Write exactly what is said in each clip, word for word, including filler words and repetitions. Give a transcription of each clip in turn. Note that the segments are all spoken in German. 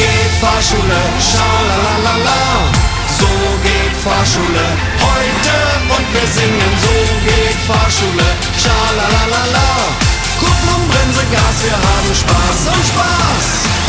geht Fahrschule, schalalalala. So geht Fahrschule heute und wir singen. So geht Fahrschule, schalalalala. Kupplung, Bremse, Gas, wir haben Spaß und Spaß.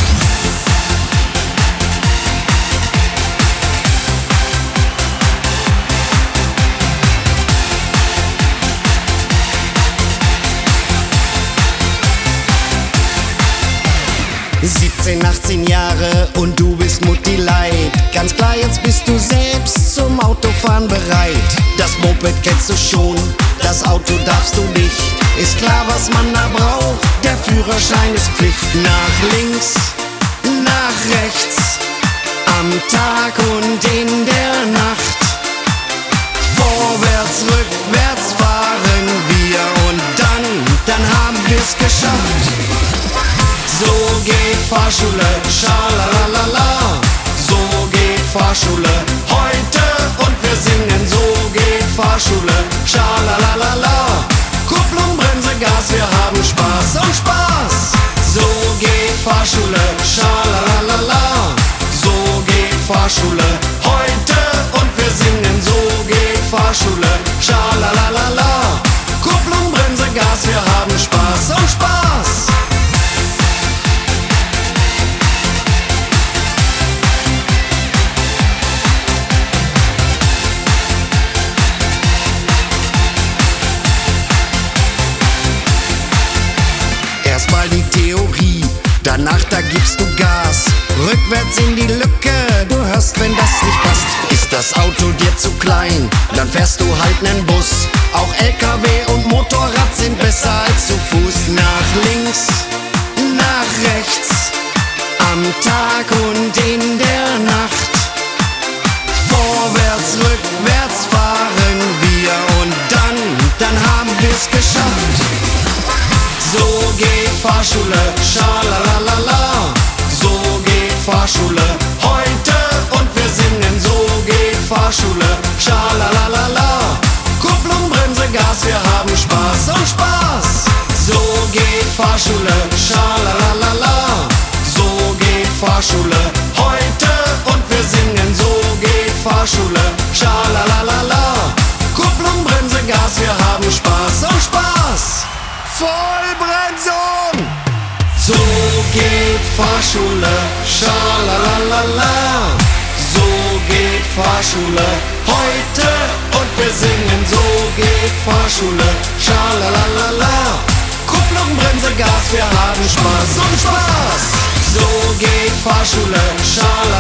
siebzehn, achtzehn Jahre und du bist Mutti Leid. Ganz klar, jetzt bist du selbst zum Autofahren bereit. Das Moped kennst du schon, das Auto darfst du nicht. Ist klar, was man da braucht, der Führerschein ist Pflicht. Nach links, nach rechts, am Tag und in der Nacht. Vorwärts, rückwärts fahren wir und dann, dann haben wir's geschafft. So geht Fahrschule, schalalalala. So geht Fahrschule heute und wir singen. So geht Fahrschule, schalalalala. Kupplung, Bremse, Gas, wir haben Spaß und Spaß. So geht Fahrschule, schalalalala. So geht Fahrschule heute und wir singen. So geht Fahrschule, schalalalala. Kupplung, Bremse, Gas, wir haben Spaß und Spaß. Erstmal die Theorie, danach da gibst du Gas. Rückwärts in die Lücke, du hörst, wenn das nicht passt. Ist das Auto dir zu klein, dann fährst du halt nen Bus. Auch L K W und Motorrad sind besser als zu Fuß. Nach links, nach rechts, am Tag und in der Nacht. Vorwärts, rückwärts fahren wir und dann, dann haben wir's geschafft. So geht Fahrschule, schalalalala. So geht Fahrschule heute und wir singen. So geht Fahrschule, schalalalala. Kupplung, Bremse, Gas, wir haben Spaß und Spaß. So geht Fahrschule, schalalalala. So geht Fahrschule heute und wir singen. So geht Fahrschule, schalalalala. Kupplung, Bremse, Gas, wir haben Spaß und Spaß. Vollbremsung! So geht Fahrschule, schalalalala. So geht Fahrschule heute und wir singen. So geht Fahrschule, schalalalala. Kupplung, Bremse, Gas, wir haben Spaß und Spaß. So geht Fahrschule, schalalalala.